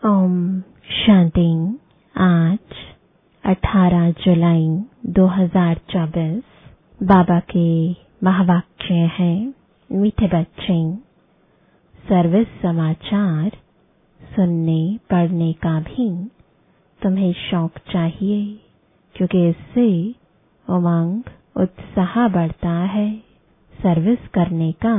ओम शांति। आज 18 जुलाई 2024 बाबा के महावाक्य हैं। मीठे बच्चे, सर्विस समाचार सुनने पढ़ने का भी तुम्हें शौक चाहिए, क्योंकि इससे उमंग उत्साह बढ़ता है, सर्विस करने का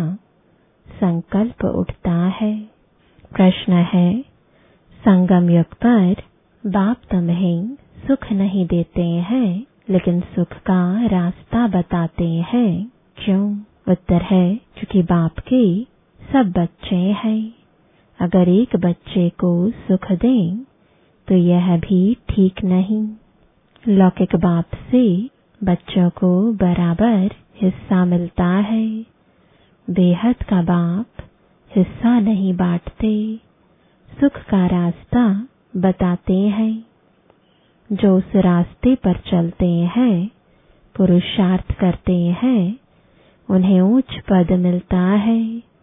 संकल्प उठता है। प्रश्न है, संगम युग पर बाप तुम्हें सुख नहीं देते हैं, लेकिन सुख का रास्ता बताते हैं, क्यों? उत्तर है, क्योंकि बाप के सब बच्चे हैं। अगर एक बच्चे को सुख दें तो यह भी ठीक नहीं। लौकिक बाप से बच्चों को बराबर हिस्सा मिलता है। बेहद का बाप हिस्सा नहीं बांटते, सुख का रास्ता बताते हैं। जो उस रास्ते पर चलते हैं, पुरुषार्थ करते हैं, उन्हें उच्च पद मिलता है।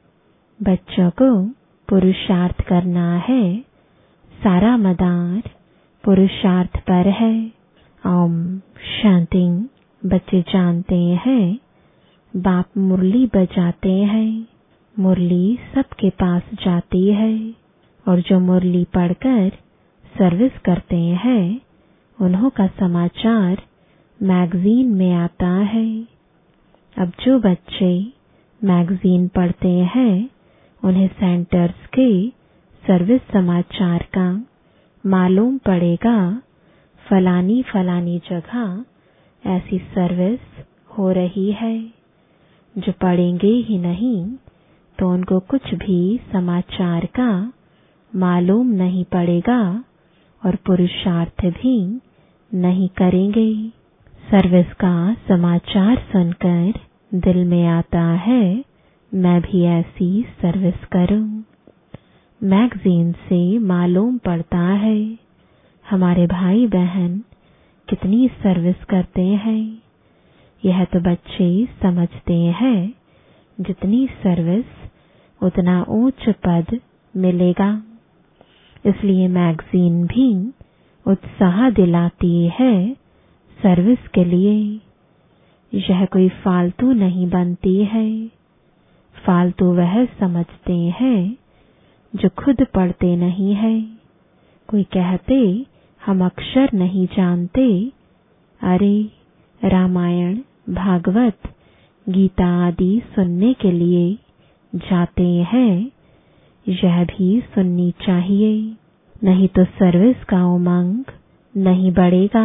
बच्चों को पुरुषार्थ करना है, सारा मदार पुरुषार्थ पर है। ओम शांति। बच्चे जानते हैं बाप मुरली बजाते हैं, मुरली सबके पास जाती है, और जो मुरली पढ़कर सर्विस करते हैं, उन्हों का समाचार मैगजीन में आता है। अब जो बच्चे मैगजीन पढ़ते हैं, उन्हें सेंटर्स के सर्विस समाचार का मालूम पड़ेगा। फलानी फलानी जगह ऐसी सर्विस हो रही है। जो पढ़ेंगे ही नहीं तो उनको कुछ भी समाचार का मालूम नहीं पड़ेगा और पुरुषार्थ भी नहीं करेंगे। सर्विस का समाचार सुनकर दिल में आता है, मैं भी ऐसी सर्विस करूं। मैगजीन से मालूम पड़ता है हमारे भाई बहन कितनी सर्विस करते हैं। यह तो बच्चे समझते हैं, जितनी सर्विस उतना ऊंच पद मिलेगा। इसलिए मैगजीन भी उत्साह दिलाती है सर्विस के लिए। यह कोई फालतू नहीं बनती है। फालतू वह समझते हैं जो खुद पढ़ते नहीं है। कोई कहते हम अक्षर नहीं जानते। अरे, रामायण, भागवत, गीता आदि सुनने के लिए जाते हैं, यह भी सुननी चाहिए, नहीं तो सर्विस का उमंग नहीं बढ़ेगा।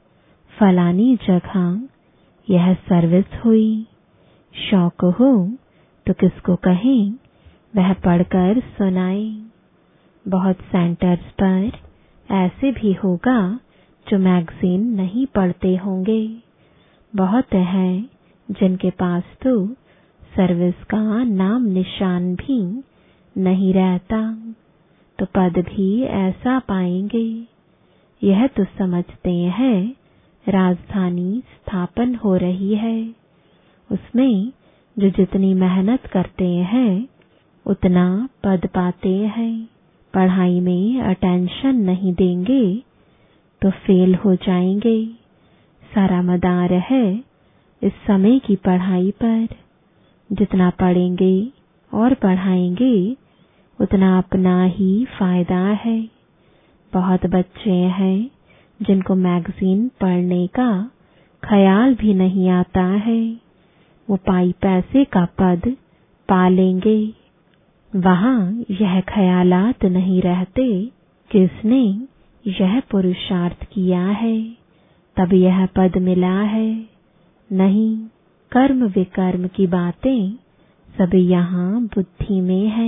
फलानी जगह यह सर्विस हुई, शौक हो तो किसको कहें वह पढ़कर सुनाए। बहुत सेंटर्स पर ऐसे भी होगा जो मैगजीन नहीं पढ़ते होंगे। बहुत हैं जिनके पास तो सर्विस का नाम निशान भी नहीं रहता, तो पद भी ऐसा पाएंगे। यह तो समझते हैं राजधानी स्थापन हो रही है, उसमें जो जितनी मेहनत करते हैं उतना पद पाते हैं। पढ़ाई में अटेंशन नहीं देंगे तो फेल हो जाएंगे। सारा मदार है इस समय की पढ़ाई पर। जितना पढ़ेंगे और पढ़ाएंगे उतना अपना ही फायदा है। बहुत बच्चे हैं जिनको मैगजीन पढ़ने का ख्याल भी नहीं आता है। वो पाई पैसे का पद पा लेंगे। वहां यह ख्यालात नहीं रहते कि इसने यह पुरुषार्थ किया है तब यह पद मिला है। नहीं, कर्म विकर्म की बातें सब यहाँ बुद्धि में है।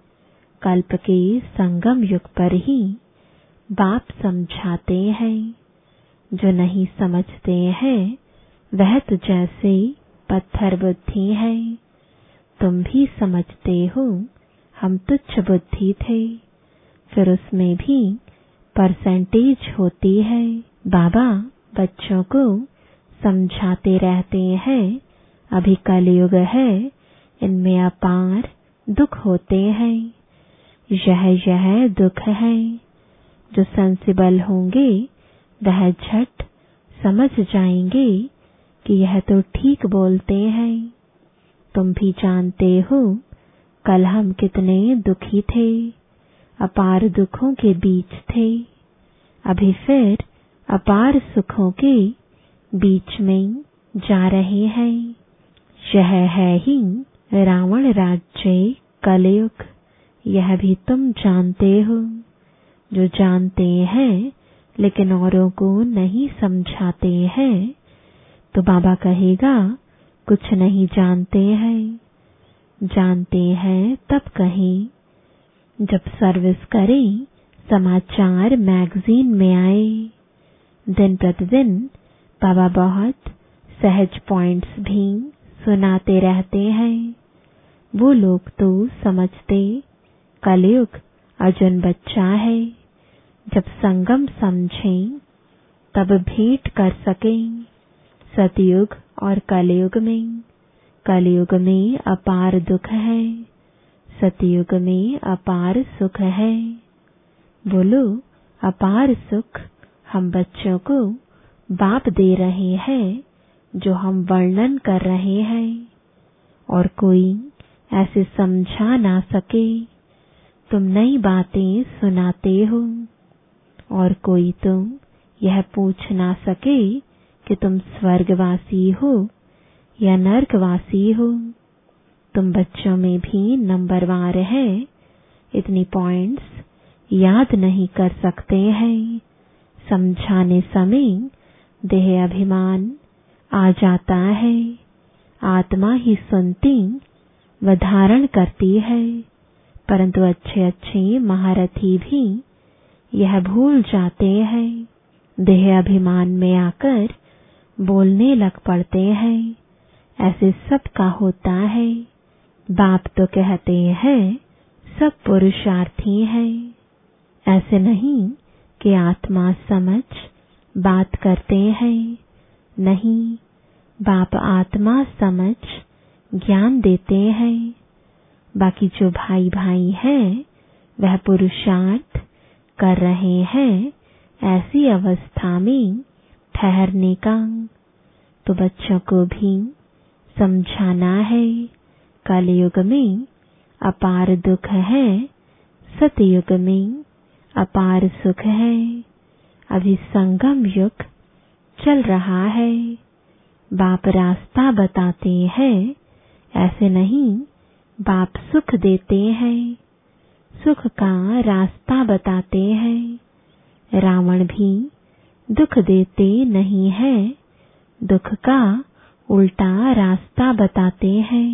कल्प के संगम युग पर ही बाप समझाते हैं। जो नहीं समझते हैं वह तो जैसे पत्थर बुद्धि है। तुम भी समझते हो हम तुच्छ बुद्धि थे, फिर उसमें भी परसेंटेज होती है। बाबा बच्चों को समझाते रहते हैं, अभी कलयुग है, इनमें अपार दुख होते हैं। यह दुख है, जो सेंसिबल होंगे वह झट समझ जाएंगे कि यह तो ठीक बोलते हैं। तुम भी जानते हो कल हम कितने दुखी थे, अपार दुखों के बीच थे, अभी फिर अपार सुखों के बीच में जा रहे हैं। यह है ही रावण राज्य कलयुग, यह भी तुम जानते हो। जो जानते हैं लेकिन औरों को नहीं समझाते हैं, तो बाबा कहेगा कुछ नहीं जानते हैं। जानते हैं तब कहें जब सर्विस करें, समाचार मैगजीन में आए। दिन प्रतिदिन बाबा बहुत सहज पॉइंट्स भी सुनाते रहते हैं। वो लोग तो समझते कलयुग अर्जुन बच्चा है, जब संगम समझें तब भेंट कर सकें सतयुग और कलयुग में। कलयुग में अपार दुख है, सतयुग में अपार सुख है। बोलो अपार सुख हम बच्चों को बाप दे रहे हैं, जो हम वर्णन कर रहे हैं, और कोई ऐसे समझा ना सके। तुम नई बातें सुनाते हो और कोई तुम यह पूछ ना सके कि तुम स्वर्गवासी हो या नरकवासी हो। तुम बच्चों में भी नंबरवार है, इतनी पॉइंट्स याद नहीं कर सकते हैं। समझाने समय देह अभिमान आ जाता है। आत्मा ही सुनती व धारण करती है, परंतु अच्छे अच्छे महारथी भी यह भूल जाते हैं। देह अभिमान में आकर बोलने लग पड़ते हैं। ऐसे सबका होता है। बाप तो कहते हैं सब पुरुषार्थी हैं। ऐसे नहीं कि आत्मा समझ बात करते हैं। नहीं, बाप आत्मा समझ ज्ञान देते हैं। बाकी जो भाई भाई हैं वह पुरुषार्थ कर रहे हैं ऐसी अवस्था में ठहरने का। तो बच्चों को भी समझाना है कलयुग में अपार दुख है, सतयुग में अपार सुख है। अभी संगम युग चल रहा है। बाप रास्ता बताते हैं, ऐसे नहीं बाप सुख देते हैं, सुख का रास्ता बताते हैं। रावण भी दुख देते नहीं है, दुख का उल्टा रास्ता बताते हैं।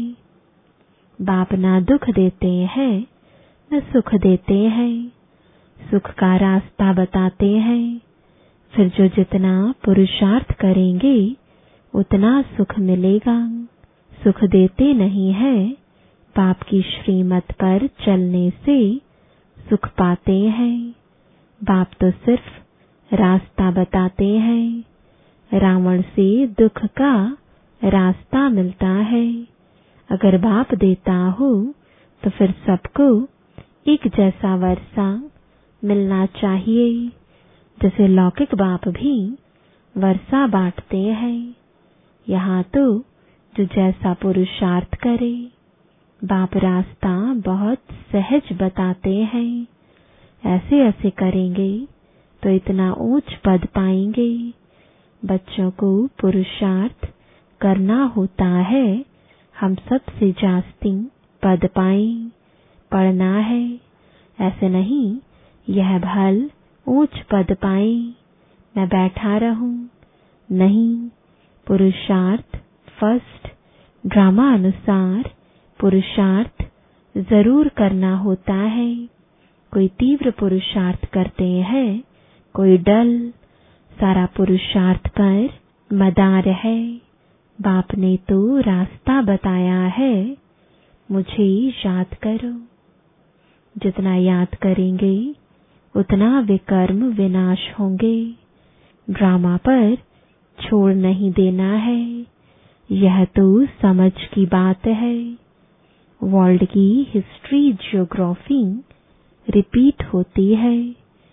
बाप ना दुख देते हैं न सुख देते हैं, सुख का रास्ता बताते हैं। फिर जो जितना पुरुषार्थ करेंगे उतना सुख मिलेगा। सुख देते नहीं है, बाप की श्रीमत पर चलने से सुख पाते हैं। बाप तो सिर्फ रास्ता बताते हैं। रावण से दुख का रास्ता मिलता है। अगर बाप देता हो तो फिर सबको एक जैसा वर्षा मिलना चाहिए। जैसे लौकिक बाप भी वर्षा बांटते हैं, यहाँ तो जो जैसा पुरुषार्थ करे। बाप रास्ता बहुत सहज बताते हैं। ऐसे ऐसे करेंगे तो इतना ऊंच पद पाएंगे। बच्चों को पुरुषार्थ करना होता है, हम सबसे जास्ती पद पाएं। पढ़ना है, ऐसे नहीं यह भल ऊंच पद पाए मैं बैठा रहूं। नहीं, पुरुषार्थ फर्स्ट। ड्रामा अनुसार पुरुषार्थ जरूर करना होता है। कोई तीव्र पुरुषार्थ करते हैं, कोई डल। सारा पुरुषार्थ पर मदार है। बाप ने तो रास्ता बताया है, मुझे याद करो। जितना याद करेंगे उतना विकर्म विनाश होंगे। ड्रामा पर छोड़ नहीं देना है, यह तो समझ की बात है। वर्ल्ड की हिस्ट्री ज्योग्राफी रिपीट होती है,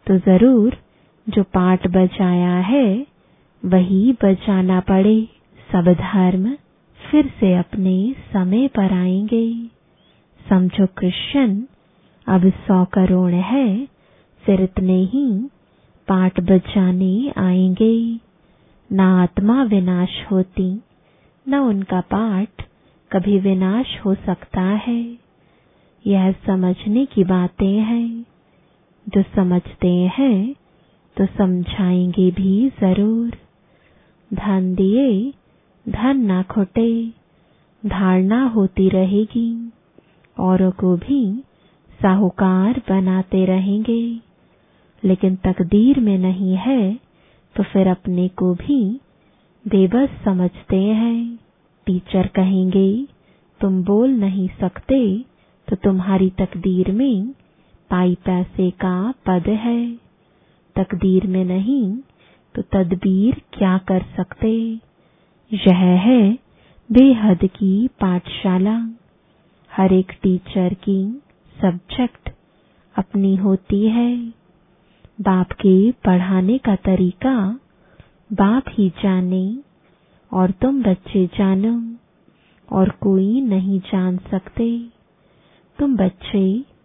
तो जरूर जो पाठ बजाया है वही बजाना पड़े। सब धर्म फिर से अपने समय पर आएंगे। समझो क्रिश्चियन अब 100 करोड़ है, फिर इतने ही पाठ बजाने आएंगे। न आत्मा विनाश होती, न उनका पाठ कभी विनाश हो सकता है। यह समझने की बातें हैं। जो समझते हैं तो समझाएंगे भी जरूर। धन दिए धन ना खुटे, धारणा होती रहेगी। औरों को भी साहूकार बनाते रहेंगे, लेकिन तकदीर में नहीं है तो फिर अपने को भी बेबस समझते हैं। टीचर कहेंगे तुम बोल नहीं सकते तो तुम्हारी तकदीर में पाई पैसे का पद है। तकदीर में नहीं तो तदबीर क्या कर सकते। यह है बेहद की पाठशाला। हर एक टीचर की सब्जेक्ट अपनी होती है। बाप के पढ़ाने का तरीका बाप ही जाने और तुम बच्चे जानो, और कोई नहीं जान सकते। तुम बच्चे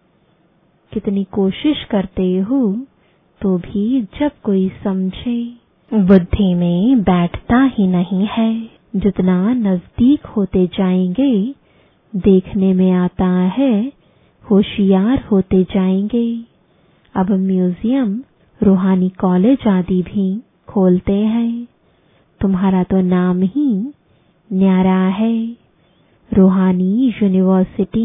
कितनी कोशिश करते हो तो भी जब कोई समझे बुद्धि में बैठता ही नहीं है। जितना नजदीक होते जाएंगे देखने में आता है होशियार होते जाएंगे। अब म्यूजियम, रूहानी कॉलेज आदि भी खोलते हैं। तुम्हारा तो नाम ही न्यारा है, रूहानी यूनिवर्सिटी।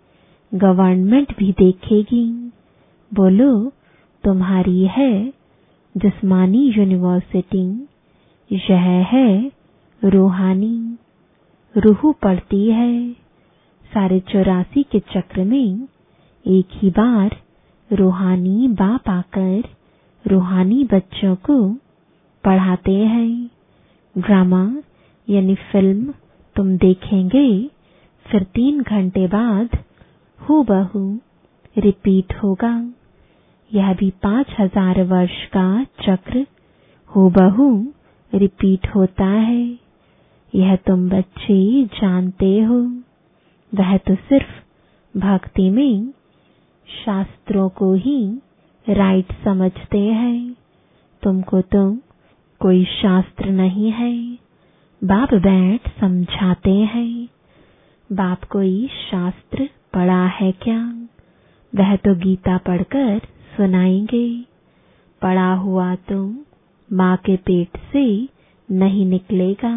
गवर्नमेंट भी देखेगी, बोलो तुम्हारी है जिस्मानी यूनिवर्सिटी, यह है रूहानी। रूह पड़ती है। सारे 84 के चक्र में एक ही बार रूहानी बाप आकर रूहानी बच्चों को पढ़ाते हैं। ड्रामा यानी फिल्म तुम देखेंगे, फिर 3 घंटे बाद हूबहू रिपीट होगा। यह भी 5000 वर्ष का चक्र हूबहू रिपीट होता है। यह तुम बच्चे जानते हो। वह तो सिर्फ भक्ति में शास्त्रों को ही राइट समझते हैं। तुमको तो कोई शास्त्र नहीं है। बाप बैठ समझाते हैं। बाप कोई शास्त्र पढ़ा है क्या? वह तो गीता पढ़कर सुनाएंगे। पढ़ा हुआ तो माँ के पेट से नहीं निकलेगा।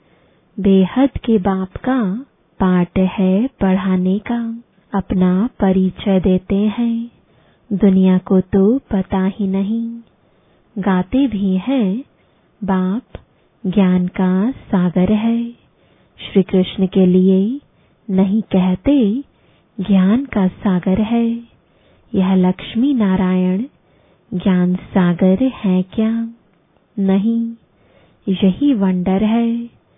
बेहद के बाप का पाठ है पढ़ाने का। अपना परिचय देते हैं। दुनिया को तो पता ही नहीं। गाते भी हैं बाप ज्ञान का सागर है। श्री कृष्ण के लिए नहीं कहते ज्ञान का सागर है। यह लक्ष्मी नारायण ज्ञान सागर है क्या? नहीं, यही वंडर है।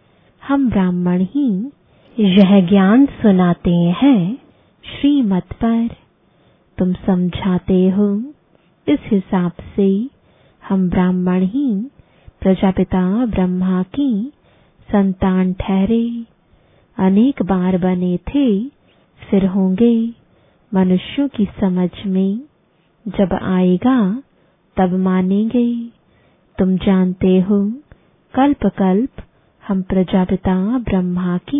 हम ब्राह्मण ही यह ज्ञान सुनाते हैं श्रीमत पर। तुम समझाते हो, इस हिसाब से हम ब्राह्मण ही प्रजापिता ब्रह्मा की संतान ठहरे। अनेक बार बने थे, फिर होंगे। मनुष्यों की समझ में जब आएगा तब मानेंगे। तुम जानते हो, कल्प कल्प हम प्रजापिता ब्रह्मा की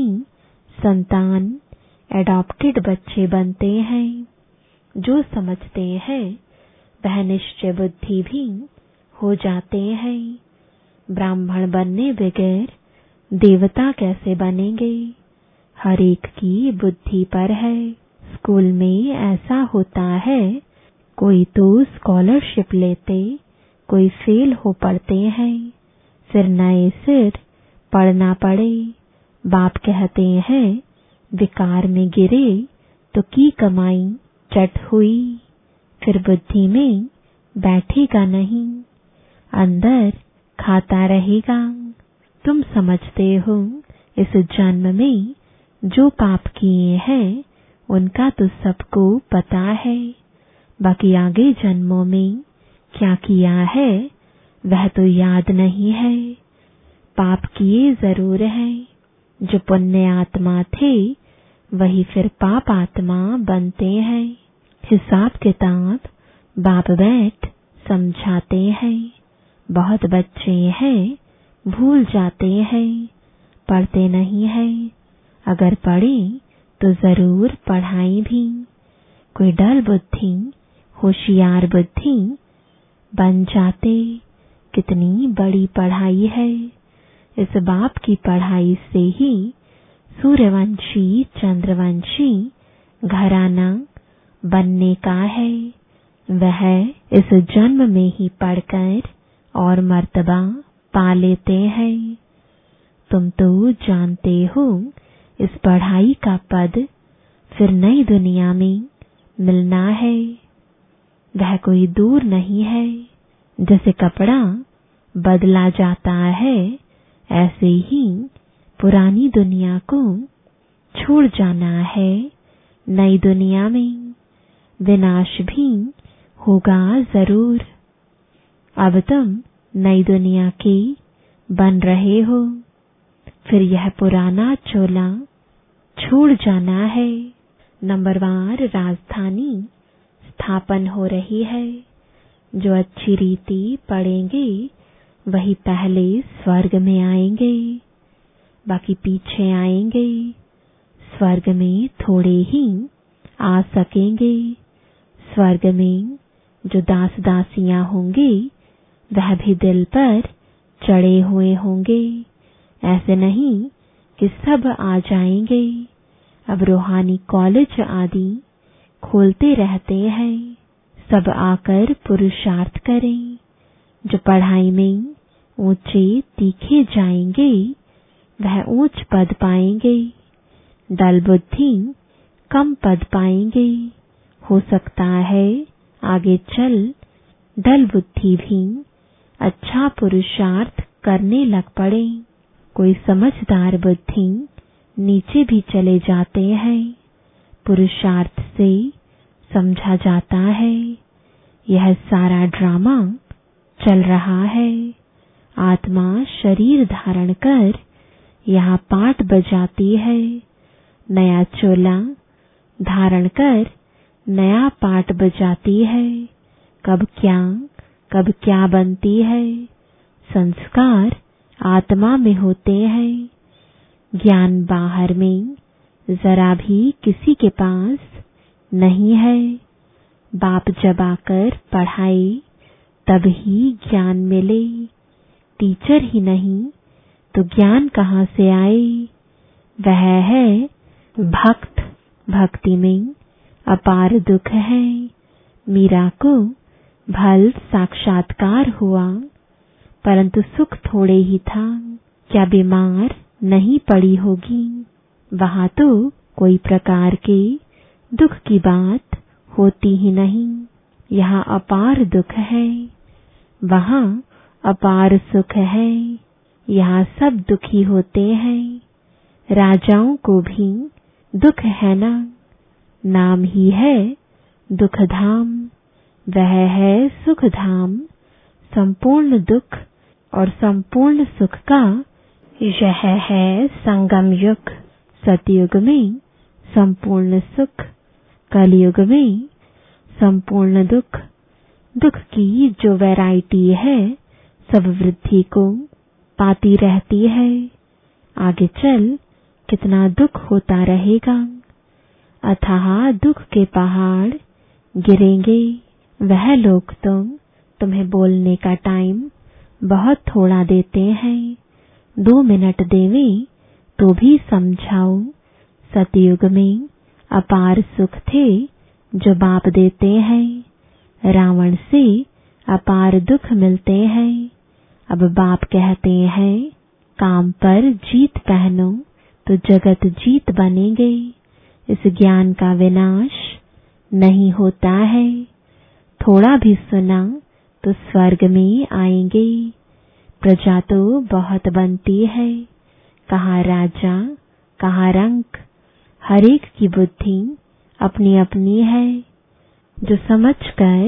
संतान एडॉप्टेड बच्चे बनते हैं। जो समझते हैं वह निश्चय बुद्धि भी हो जाते हैं। ब्राह्मण बनने बगैर देवता कैसे बनेंगे? हर एक की बुद्धि पर है। स्कूल में ऐसा होता है, कोई तो स्कॉलरशिप लेते, कोई फेल हो पड़ते हैं, फिर नए सिर पढ़ना पड़े। बाप कहते हैं विकार में गिरे तो की कमाई चट हुई। फिर बुद्धि में बैठेगा नहीं, अंदर खाता रहेगा। तुम समझते हो, इस जन्म में जो पाप किए हैं उनका तो सबको पता है। बाकी आगे जन्मों में क्या किया है वह तो याद नहीं है। पाप किए जरूर है। जो पुण्य आत्मा थे वही फिर पाप आत्मा बनते हैं। हिसाब किताब बाप बैठ समझाते हैं। बहुत बच्चे हैं भूल जाते हैं, पढ़ते नहीं है। अगर पढ़े तो जरूर पढ़ाई भी। कोई डल बुद्धि होशियार बुद्धि बन जाते। कितनी बड़ी पढ़ाई है। इस बाप की पढ़ाई से ही सूर्यवंशी चंद्रवंशी घराना बनने का है। वह इस जन्म में ही पढ़कर और मर्तबा पा लेते हैं। तुम तो जानते हो इस पढ़ाई का पद फिर नई दुनिया में मिलना है। वह कोई दूर नहीं है। जैसे कपड़ा बदला जाता है ऐसे ही पुरानी दुनिया को छोड़ जाना है। नई दुनिया में विनाश भी होगा जरूर। अब तुम नई दुनिया के बन रहे हो। फिर यह पुराना चोला छोड़ जाना है। नंबरवार राजधानी स्थापन हो रही है। जो अच्छी रीति पढ़ेंगे वही पहले स्वर्ग में आएंगे, बाकी पीछे आएंगे। स्वर्ग में थोड़े ही आ सकेंगे। स्वर्ग में जो दास दासियां होंगे वह भी दिल पर चढ़े हुए होंगे। ऐसे नहीं कि सब आ जाएंगे। अब रूहानी कॉलेज आदि खोलते रहते हैं। सब आकर पुरुषार्थ करें। जो पढ़ाई में ऊंचे तीखे जाएंगे वह ऊंच पद पाएंगे। दल बुद्धि कम पद पाएंगे। हो सकता है आगे चल दल बुद्धि भी अच्छा पुरुषार्थ करने लग पड़े। कोई समझदार बुद्धि नीचे भी चले जाते हैं। पुरुषार्थ से समझा जाता है यह सारा ड्रामा चल रहा है। आत्मा शरीर धारण कर यहाँ पाठ बजाती है। नया चोला धारण कर नया पाठ बजाती है। कब क्या बनती है। संस्कार आत्मा में होते हैं। ज्ञान बाहर में जरा भी किसी के पास नहीं है। बाप जब आकर पढ़ाए तब ही ज्ञान मिले। टीचर ही नहीं तो ज्ञान कहाँ से आए। वह है भक्त। भक्ति में अपार दुख है। मीरा को भल साक्षात्कार हुआ परंतु सुख थोड़े ही था। क्या बीमार नहीं पड़ी होगी। वहां तो कोई प्रकार के दुख की बात होती ही नहीं। यहाँ अपार दुख है, वहां अपार सुख है। यहाँ सब दुखी होते हैं। राजाओं को भी दुख है ना। नाम ही है दुख धाम। वह है सुख धाम। संपूर्ण दुख और संपूर्ण सुख का यह है संगम युग। सतयुग में संपूर्ण सुख, कलयुग में संपूर्ण दुख। दुख की जो वैरायटी है सब वृद्धि को पाती रहती है। आगे चल कितना दुख होता रहेगा। अथाह दुख के पहाड़ गिरेंगे। वह लोग तुम्हें बोलने का टाइम बहुत थोड़ा देते हैं। 2 मिनट देवें तो भी समझाओ। सतयुग में अपार सुख थे जो बाप देते हैं। रावण से अपार दुख मिलते हैं। अब बाप कहते हैं काम पर जीत पहनो तो जगत जीत बनेंगे। इस ज्ञान का विनाश नहीं होता है। थोड़ा भी सुना तो स्वर्ग में आएंगे। प्रजा तो बहुत बनती है। कहाँ राजा, कहाँ रंक। हरेक की बुद्धि अपनी अपनी है। जो समझकर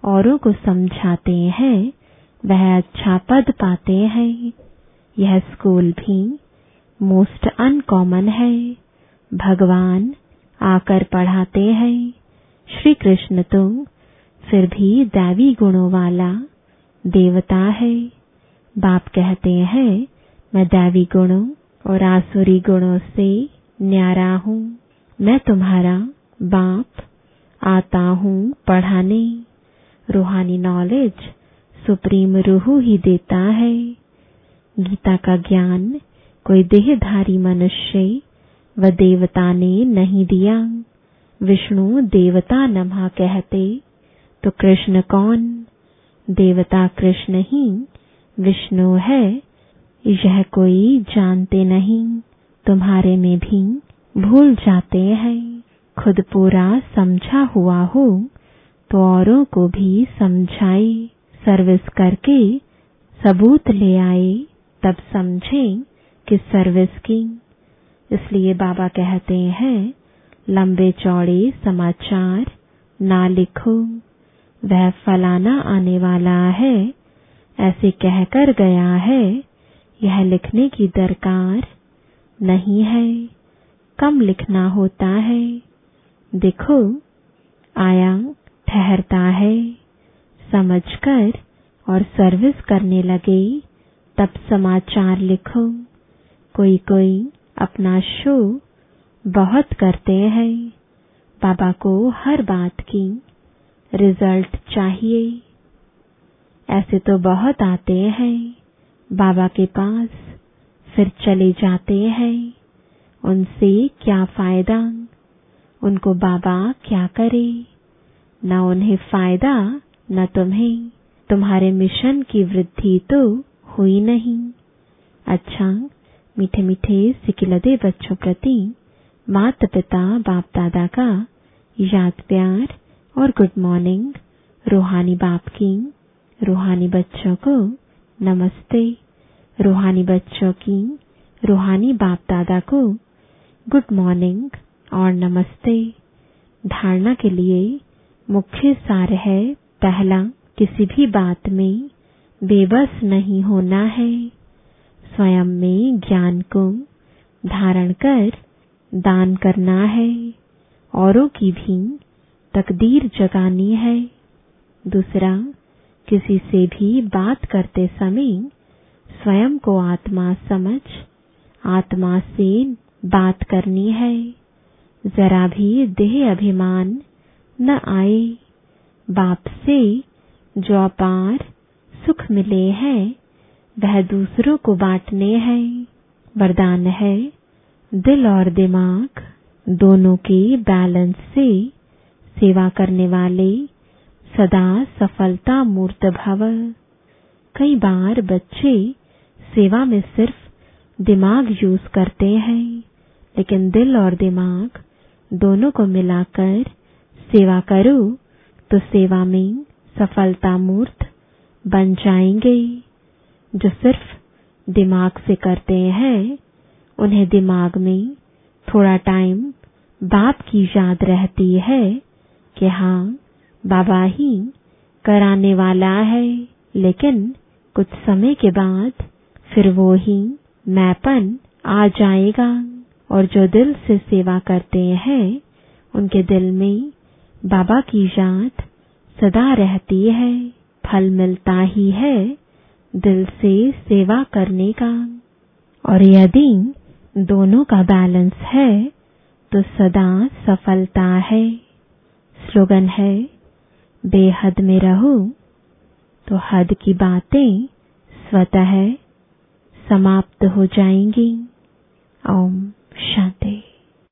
औरों को समझाते हैं वह अच्छा पद पाते हैं। यह स्कूल भी मोस्ट अनकॉमन है। भगवान आकर पढ़ाते हैं, श्री कृष्ण तो फिर भी दैवी गुणों वाला देवता है। बाप कहते हैं मैं दैवी गुणों और आसुरी गुणों से न्यारा हूँ। मैं तुम्हारा बाप आता हूँ पढ़ाने। रूहानी नॉलेज सुप्रीम रूह ही देता है। गीता का ज्ञान कोई देहधारी मनुष्य व देवता ने नहीं दिया। विष्णु देवता नमः कहते तो कृष्ण कौन? देवता कृष्ण ही विष्णु है, यह कोई जानते नहीं। तुम्हारे में भी भूल जाते हैं। खुद पूरा समझा हुआ हो तो औरों को भी समझाए। सर्विस करके सबूत ले आए तब समझें कि सर्विस की। इसलिए बाबा कहते हैं लंबे चौड़े समाचार ना लिखो, वह फलाना आने वाला है ऐसे कहकर गया है, यह लिखने की दरकार नहीं है। कम लिखना होता है। देखो आया ठहरता है, समझकर और सर्विस करने लगे तब समाचार लिखो। कोई कोई अपना शो बहुत करते हैं। बाबा को हर बात की रिजल्ट चाहिए। ऐसे तो बहुत आते हैं बाबा के पास, फिर चले जाते हैं। उनसे क्या फायदा? उनको बाबा क्या करे? न उन्हें फायदा न तुम्हें। तुम्हारे मिशन की वृद्धि तो हुई नहीं। अच्छा, मीठे मीठे सिकिलदे बच्चों प्रति माता पिता बाप दादा का याद प्यार और गुड मॉर्निंग। रूहानी बाप की रूहानी बच्चों को नमस्ते। रूहानी बच्चों की रूहानी बाप दादा को गुड मॉर्निंग और नमस्ते। धारणा के लिए मुख्य सार है, पहला, किसी भी बात में बेबस नहीं होना है। स्वयं में ज्ञान को धारण कर दान करना है। औरों की भी तकदीर जगानी है। दूसरा, किसी से भी बात करते समय स्वयं को आत्मा समझ आत्मा से बात करनी है। जरा भी देह अभिमान न आए। बाप से जो अपार सुख मिले हैं वह दूसरों को बांटने हैं। वरदान है, दिल और दिमाग दोनों के बैलेंस से सेवा करने वाले सदा सफलता मूर्त भव। कई बार बच्चे सेवा में सिर्फ दिमाग यूज करते हैं, लेकिन दिल और दिमाग दोनों को मिलाकर सेवा करो तो सेवा में सफलता मूर्त बन जाएंगे। जो सिर्फ दिमाग से करते हैं उन्हें दिमाग में थोड़ा टाइम बाप की याद रहती है कि हाँ बाबा ही कराने वाला है, लेकिन कुछ समय के बाद फिर वो ही मैंपन आ जाएगा। और जो दिल से सेवा करते हैं उनके दिल में बाबा की याद सदा रहती है। फल मिलता ही है दिल से सेवा करने का। और यदि दोनों का बैलेंस है तो सदा सफलता है। स्लोगन है, बेहद में रहो तो हद की बातें स्वतः समाप्त हो जाएंगी। ओम शांति।